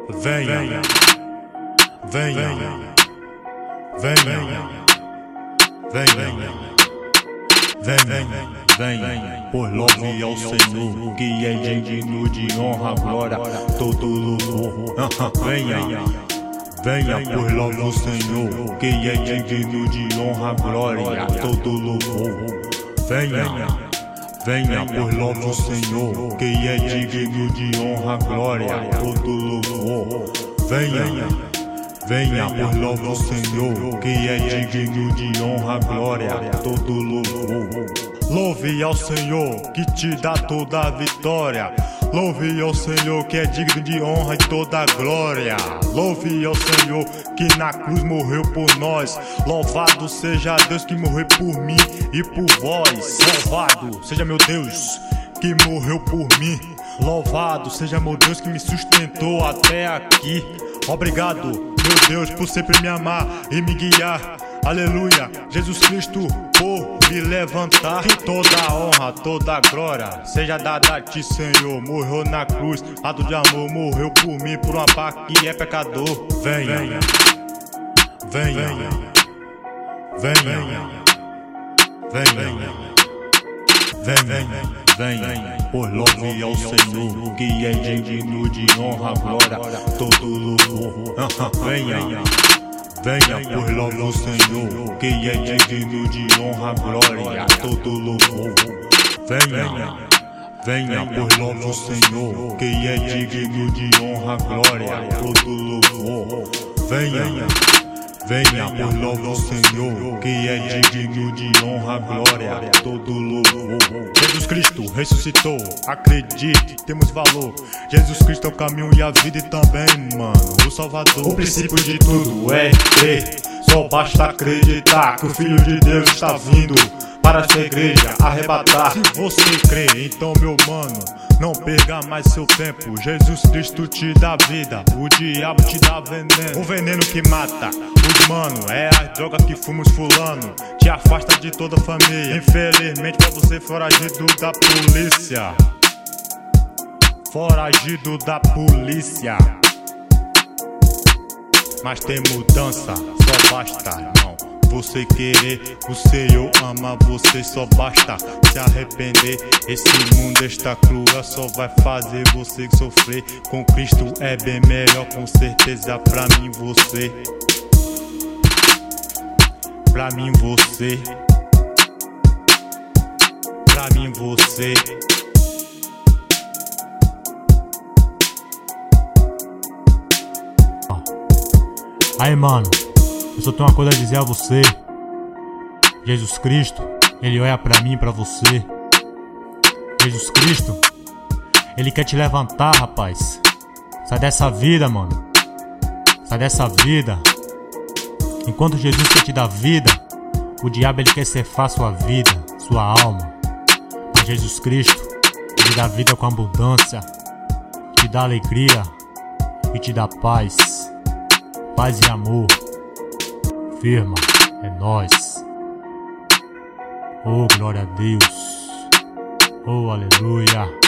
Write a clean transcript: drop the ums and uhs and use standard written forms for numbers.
Venha, venha, venha, venha, por louve ao Senhor, que é digno de honra, glória, todo louvor. Venha, por louve ao Senhor, que é digno de honra, glória, todo louvor. Venha, por louve ao Senhor, que é digno de honra, glória, todo louvor. Venha, por louve ao Senhor, que é digno de honra, glória, todo louvor. Louve ao Senhor, que te dá toda a vitória. Louve ao Senhor, que é digno de honra e toda glória. Louve ao Senhor, que na cruz morreu por nós. Louvado seja Deus que morreu por mim e por vós. Louvado seja meu Deus, que morreu por mim. Louvado seja meu Deus, que me sustentou até aqui. Obrigado, meu Deus, por sempre me amar e me guiar. Aleluia, Jesus Cristo, por me levantar. Que toda a honra, toda a glória seja dada a ti, Senhor. Morreu na cruz, ato de amor, morreu por mim, por uma paz que é pecador. Venha, por louve ao Senhor, que é digno de honra, glória, todo louvor. Venha, por louve ao Senhor, que é digno de honra, glória, todo louvor. Venha, por louve ao Senhor, que é digno de honra, glória, todo louvor. Venha, por louve ao Senhor, que é digno de honra, glória, todo louvor. Jesus Cristo ressuscitou, acredite, temos valor. Jesus Cristo é o caminho e a vida e também, mano, o Salvador. O princípio de tudo é crer, só basta acreditar que o Filho de Deus está vindo para esta igreja arrebatar. Se você crê, então meu mano, não perca mais seu tempo. Jesus Cristo te dá vida, o diabo te dá veneno. O veneno que mata os mano é a droga que fumos fulano. Te afasta de toda a família. Infelizmente pra você foragido da polícia. Foragido da polícia. Mas tem mudança, só basta, não você querer, o Senhor ama você, só basta se arrepender. Esse mundo está cruel, só vai fazer você sofrer. Com Cristo é bem melhor, com certeza, pra mim você. Pra mim você. Pra mim você. Aí, mano, eu só tenho uma coisa a dizer a você. Jesus Cristo, Ele olha pra mim e pra você. Jesus Cristo, Ele quer te levantar, rapaz. Sai dessa vida, mano. Sai dessa vida. Enquanto Jesus quer te dar vida, o diabo ele quer ceifar sua vida, sua alma. Mas Jesus Cristo, Ele dá vida com abundância, te dá alegria e te dá paz. Paz e amor. Firma, é nóis. Oh, glória a Deus. Oh, aleluia.